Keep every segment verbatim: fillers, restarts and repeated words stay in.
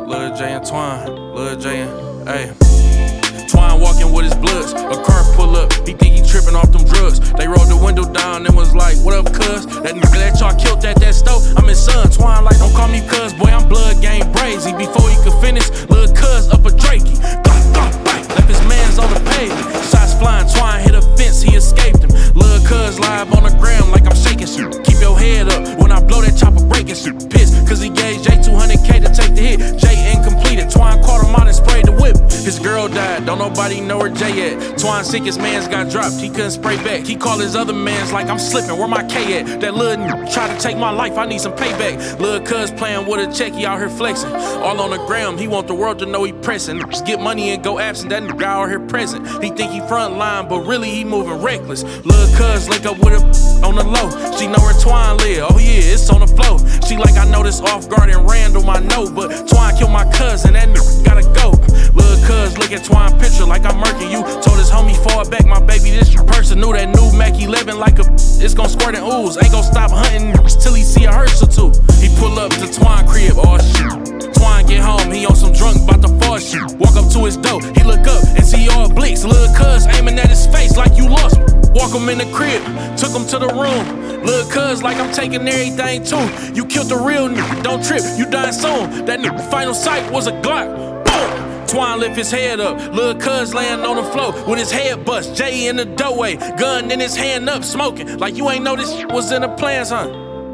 Lil J and Twine, Lil J and, ayy. Twine walking with his bloods. A car pull up, he think he tripping off them drugs. They rolled the window down and was like, what up, cuz? That nigga that y'all killed at that stove, I'm his son. Twine like, don't call me cuz, boy, I'm blood game brazy. Before he could finish, lil' cuz up a Drakey. Glock, glock, bite, left his mans on the pavement. Shots flying, Twine hit a fence, he escaped him. Lil' cuz live on the gram like I'm shaking shit. Keep your head up when I blow that chopper breaking shit. Pissed, cause he gave Jay two hundred K to take the hit. Jay incompleted, Twine caught him out and sprayed the whip. His girl died, don't nobody know where Jay at. Twine sick, his mans got dropped, he couldn't spray back. He called his other mans like I'm slipping, where my K at? That lil' n tried to take my life, I need some payback. Lil' cuz playing with a check, he out here flexing. All on the gram, he want the world to know he pressing. Just get money and go absent, that nigga out here present. He think he front line, but really he moving reckless. Lil' cuz link up with a on the low. She know where Twine live, oh yeah, it's on the flow. She like I know this off guard and Randall, I know, but Twine killed my cousin, that nigga gotta go. Lil' cuz look at Twine picture like I'm murking you. Told his homie fall back, my baby, this your person. Knew that new Mac eleven like a it's gon' squirt and ooze. Ain't gon' stop hunting till he see a hearse or two. He pull up to Twine crib, oh shit. Twine get home, he on some drunk, bout to fall shit. Walk up to his door, he look up and see all blicks. Lil' cuz aiming at his face like you lost. Walk him in the crib, took him to the room. Lil' cuz like I'm taking everything too. You killed the real nigga, don't trip, you dying soon. That nigga final sight was a Glock. Boom! Twine lift his head up, lil' cuz laying on the floor with his head bust. Jay in the doorway, gun in his hand up, smoking like you ain't know this shit was in the plans, huh?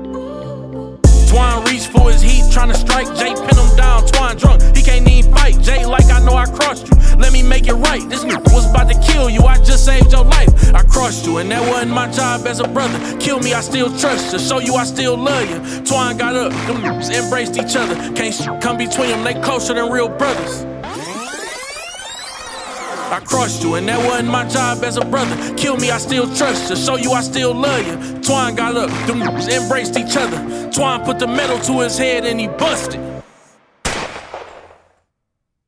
Twine reach for his heat, tryna strike. Jay pin him down, Twine drunk, he can't even fight. Jay like I know I crossed you, let me make it right. This nigga was about to kill you, I just saved your life. I crossed you and that wasn't my job as a brother. Kill me, I still trust you, show you I still love you. Twine got up, them niggas embraced each other. Can't shit come between them, they closer than real brothers. I crossed you and that wasn't my job as a brother. Kill me, I still trust you, show you I still love you. Twine got up, them niggas embraced each other. Twine put the metal to his head and he busted.